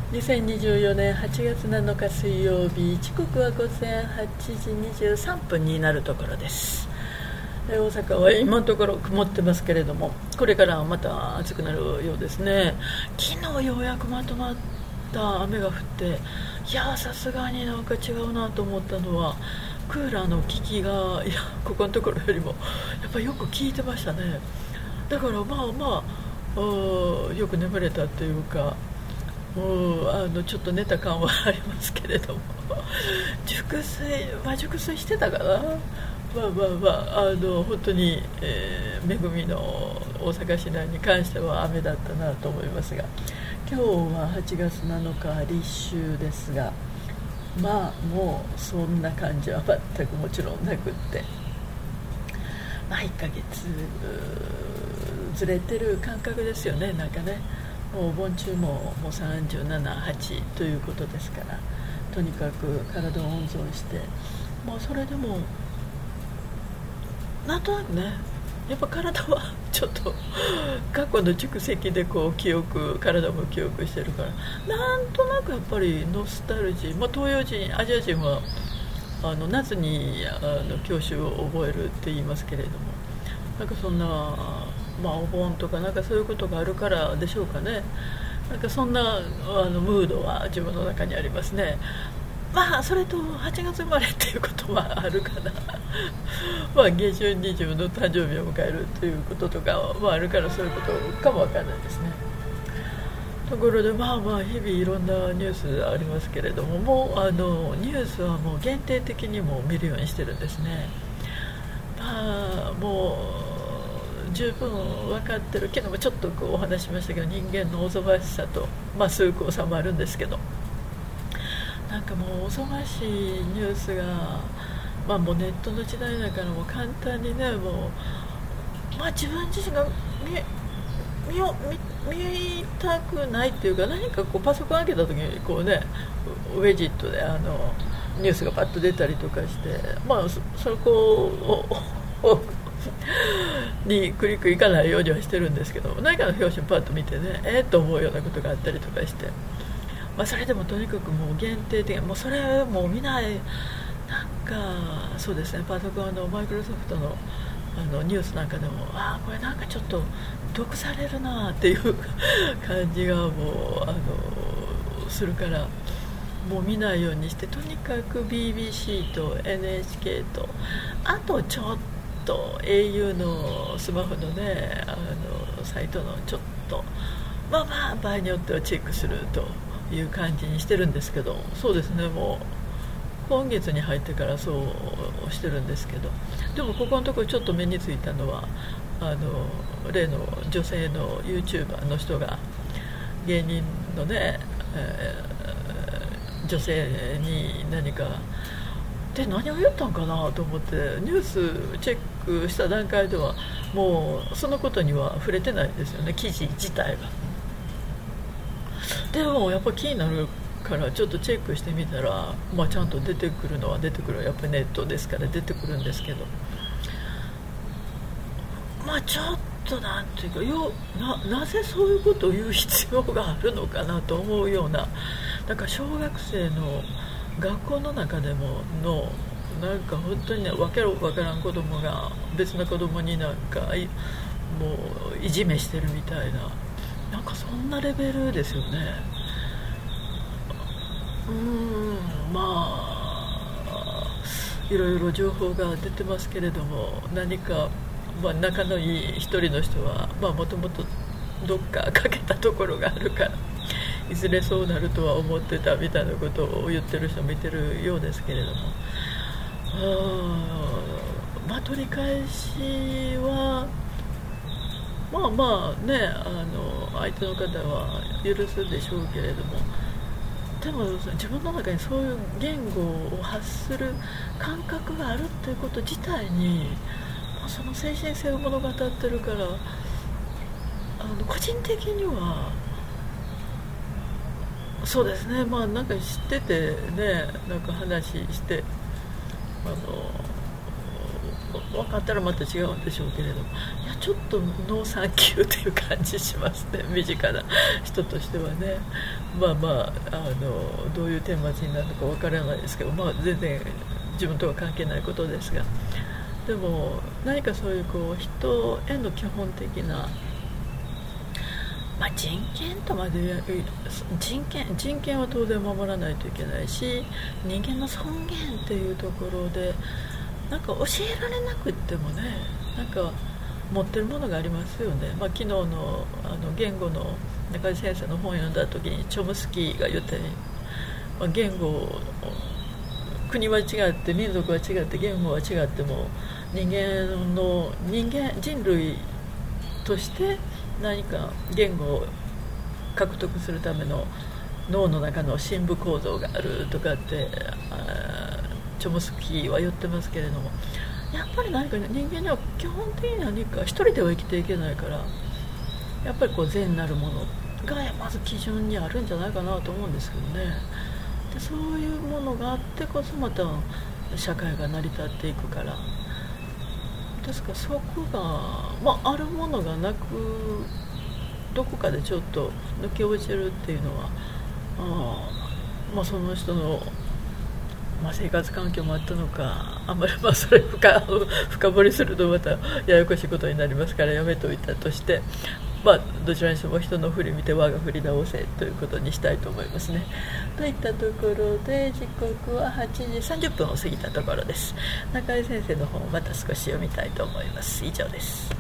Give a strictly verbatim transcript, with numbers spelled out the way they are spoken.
にせんにじゅうよねんはちがつなのか水曜日、時刻は午前はちじにじゅうさんぷんになるところです。大阪は今のところ曇ってますけれども、これからまた暑くなるようですね。昨日ようやくまとまった雨が降って、いやさすがになんか違うなと思ったのは、クーラーの効きが、いやここのところよりもやっぱりよく効いてましたね。だからまあまあよく眠れたというか、もうあのちょっと寝た感はありますけれども熟睡、まあ、熟睡してたかな。まあまあまあ、あの本当に、えー、恵みの大阪市内に関しては雨だったなと思いますが、今日ははちがつなのか立秋ですが、まあもうそんな感じは全くもちろんなくって、まあいっかげつずれてる感覚ですよね。なんかね、もうお盆中ももうさんじゅうなな、はちということですから、とにかく体を温存して、まあそれでもなんとなくね、やっぱ体はちょっと過去の蓄積でこう記憶、体も記憶してるから、なんとなくやっぱりノスタルジー、まあ、東洋人、アジア人はあの夏にあの郷愁を覚えるって言いますけれども、なんかそんな、まあ、お盆とかなんかそういうことがあるからでしょうかね。なんかそんなあのムードは自分の中にありますね。まあそれとはちがつ生まれっていうこともあるかなまあ下旬に自分の誕生日を迎えるということとかもあるから、そういうことかもわからないですね。ところでまあまあ日々いろんなニュースありますけれども、もうあのニュースはもう限定的にも見るようにしてるんですね。まあもう十分分かってるけども、ちょっとこうお話ししましたけど、人間のおぞましさと、まあ、崇高さもあるんですけど、なんかもうおぞましいニュースが、まあ、もうネットの時代だからもう簡単にね、もう、まあ、自分自身が見見よ 見, 見たくないっていうか、何かこうパソコン開けた時にこうね、ウェジットであのニュースがパッと出たりとかして、まあ そ, そこをにクリックいかないようにはしてるんですけど、何かの表紙をパッと見てね、えー、と思うようなことがあったりとかして、まあ、それでもとにかくもう限定的に、もうそれもう見ない、なんかそうですね、パソコンのマイクロソフトのあのニュースなんかでも、ああこれなんかちょっと毒されるなっていう感じがもうあのするから、もう見ないようにして、とにかく ビービーシー と エヌエイチケー と、あとちょっと エーユー のスマホのね、あのサイトのちょっと、まあまあ場合によってはチェックするという感じにしてるんですけど、そうですね、もう今月に入ってからそうしてるんですけど、でもここのところちょっと目についたのは、あの例の女性の ユーチューバー の人が芸人のね、えー、女性に何かで何を言ったんかなと思ってニュースチェックした段階ではもうそのことには触れてないですよね、記事自体が。でもやっぱ気になるからちょっとチェックしてみたら、まあ、ちゃんと出てくるのは出てくる、やっぱりネットですから出てくるんですけど、まあちょっとなんていうか、よ な, なぜそういうことを言う必要があるのかなと思うような、なんか小学生の学校の中でものなんか本当にね、わけわからん子供が別の子供になんかもういじめしてるみたいな、なんかそんなレベルですよね。うーんまあいろいろ情報が出てますけれども、何か、まあ、仲のいい一人の人はもともとどっかかけたところがあるから、いずれそうなるとは思ってたみたいなことを言ってる人もいてるようですけれども、あまあ取り返しはまあまあね、あの相手の方は許すでしょうけれども、でも自分の中にそういう言語を発する感覚があるっていうこと自体に、まあ、その精神性を物語ってるから、あの個人的にはそうですね、まあなんか知っててね、なんか話して、あの分かったらまた違うんでしょうけれども、いやちょっとノーサンキューという感じしますね、身近な人としてはね。まあまあ、あのどういう顛末になるのか分からないですけど、まあ、全然自分とは関係ないことですが、でも何かそういうこう人への基本的な、まあ、人権とまで言う人権人権は当然守らないといけないし、人間の尊厳っていうところでなんか教えられなくってもね、なんか持ってるものがありますよね。まあ、昨日の、あの言語の中井先生の本を読んだ時にチョムスキーが言ったように、まあ、言語国は違って民族は違って言語は違っても人間の人間人類として何か言語を獲得するための脳の中の深部構造があるとかってチョムスキーは言ってますけれども、やっぱり何か人間には基本的に何か一人では生きていけないから、やっぱりこう善なるものがまず基準にあるんじゃないかなと思うんですけどね。でそういうものがあってこそまた社会が成り立っていくから、ですからそこが、まあ、あるものがなくどこかでちょっと抜け落ちるっていうのは、あ、まあ、その人の、まあ、生活環境もあったのか、あんまりまあそれ 深, 深掘りするとまたややこしいことになりますからやめておいたとして、まあ、どちらにしても人の振り見て我が振り直せということにしたいと思いますね。といったところで時刻ははちじさんじゅっぷんを過ぎたところです。中井先生の本をまた少し読みたいと思います。以上です。